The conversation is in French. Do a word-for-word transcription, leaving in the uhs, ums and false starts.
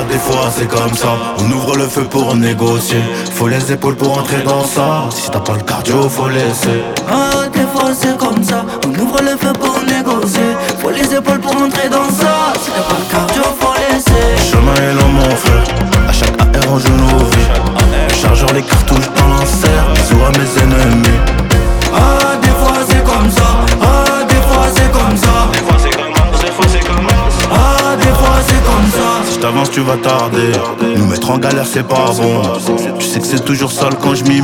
des fois c'est comme ça. On ouvre le feu pour négocier. Faut les épaules pour entrer dans ça. Si t'as pas le cardio, faut laisser. Ah, des fois c'est comme ça. On ouvre le feu pour négocier. Faut les épaules pour entrer dans ça. Si t'as pas le cardio, faut laisser. Chemin est long mon frère. À chaque A R on joue nos vies. Chargeur les cartouches dans l'insert. Bisous à mes ennemis. Ah, des fois c'est comme ça. Ah, des fois c'est comme ça. Des fois c'est comme ça, des fois c'est comme ça. Ah, des fois c'est comme ça. Si je t'avance tu vas tarder. Nous mettre en galère c'est pas bon. Tu sais que c'est toujours sale quand je m'y